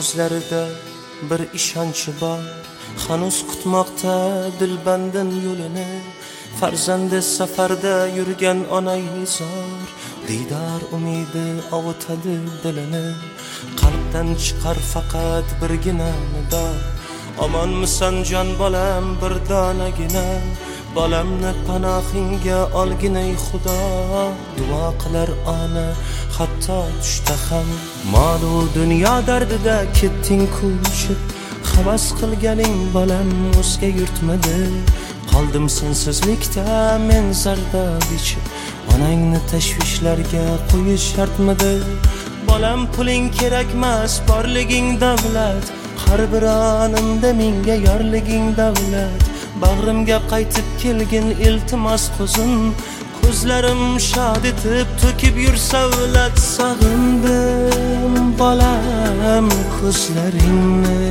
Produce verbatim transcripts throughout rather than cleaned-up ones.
ko'zlarida bir ishonchi bor, hanuz kutmoqda dilbandin yo'lini. Farzandi safarda yurgan onay zor, diydor umidi ovutadi dilini. Qalbdan chiqar faqat birgina nido, omonmisan jon bolam bir donagina. Bolamni panohingga olginay Xudo, duo qilar ona hatto tushda ham. Mol-u dunyo dardida ketding ko'chib, havas qilganing bolam o'zga yurtmadi. Qoldim sensizlikda men zardob ichib, onangni tashvishlarga qo'yish shartmidi? Bolam puling kerakmas, borliging davlat, har bir onimda menga yorliging davlat. Bag'rimga qaytib kelgin iltimos qo'zim, ko'zlarim shod etib to'kib yursa savlat. Sog'indim bolam ko'zlaringni,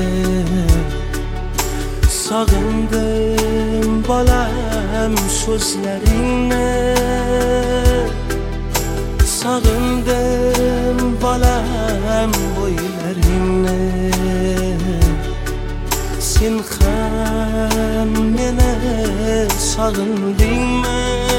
sog'indim bolam so'zlaringni, sog'indim bolam bo'ylaringni. Sen ham meni sog'indingmi?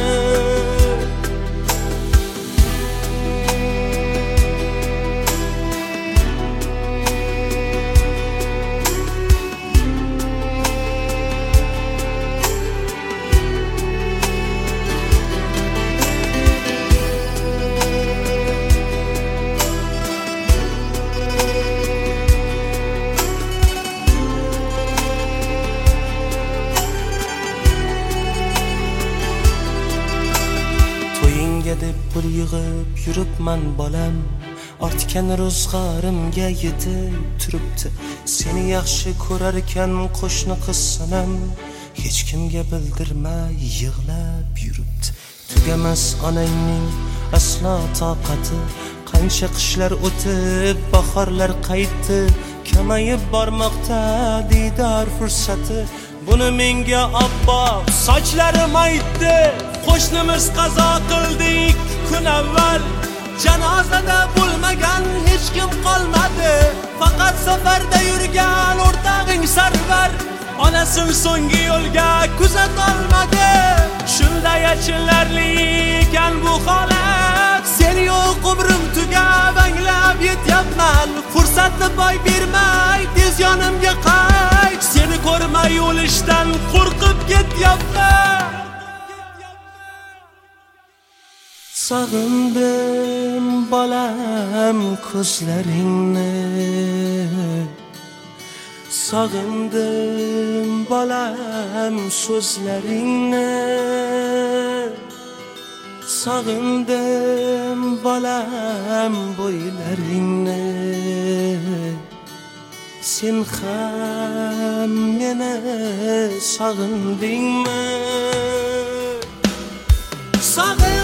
deb pul yig'ib yuribman bolam, ortgan ro'zg'orimga yetib turibdi. Seni yaxshi ko'rarkan qo'shni qiz sanam, hech kimga bildirmay yig'lab yuribdi. Tugamas onangning aslo toqati, qancha qishlar o'tib bahorlar qaytdi. Kamayib bormoqda diydor fursati, buni menga Abbo sochlarim aytdi. Qo'shnimiz qazo qildi ikki kun avval, janozada bo'lmagan hech kim qolmadi. Faqat safarda yurgan o'rtog'ing Sarvar, onasini so'nggi yo'lga kuzat olmadi. Shunday achinarli ekan bu holat, sen yo'q umrim tugab anglab yetyapman. Fursatni boy bermay tez yonimga qayt, seni ko'rmay o'lishdan qo'rqib ketyapman. Sog'indim bolam ko'zlaringni, sog'indim bolam so'zlaringni, sog'indim bolam bo'ylaringni. Sen ham meni sog'indingmi? Sog'in